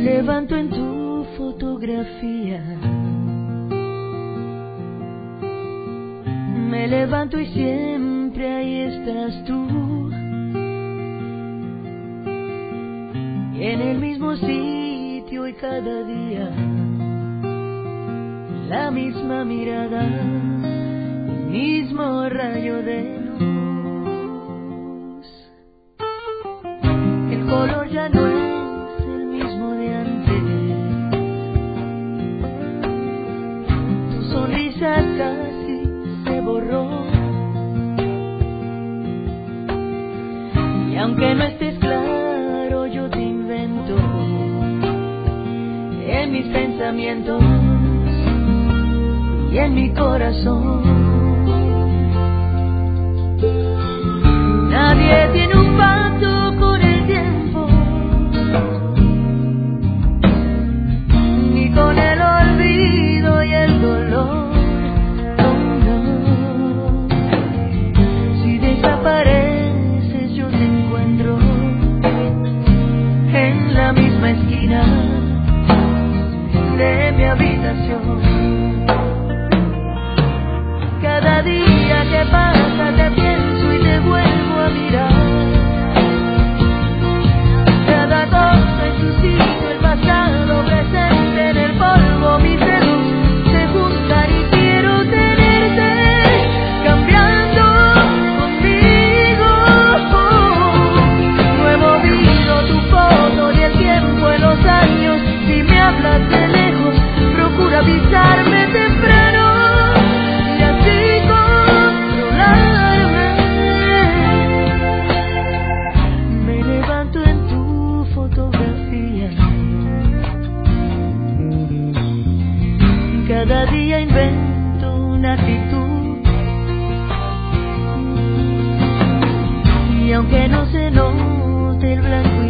Me levanto en tu fotografía. Me levanto y siempre ahí estás tú. Y en el mismo sitio y cada día, la misma mirada, el mismo rayo de luz. El color ya no es el mismo de antes. Tu sonrisa casi se borró. Y aunque no estés claro, yo te invento en mis pensamientos y en mi corazón. Nadie tiene un pacto con el tiempo, ni con el olvido y el dolor. Oh, no. Si desapareces yo te encuentro en la misma esquina de mi habitación. Cada día que pasa te pienso y te vuelvo a mirar. Cada cosa en su sitio, el pasado presente en el polvo. Mis dedos se juntan y quiero tenerte cambiando conmigo. No he movido tu foto ni el tiempo en los años. Si me hablas de lejos, procura avisarme temprano. Cada día invento una actitud, y aunque no se note el blanco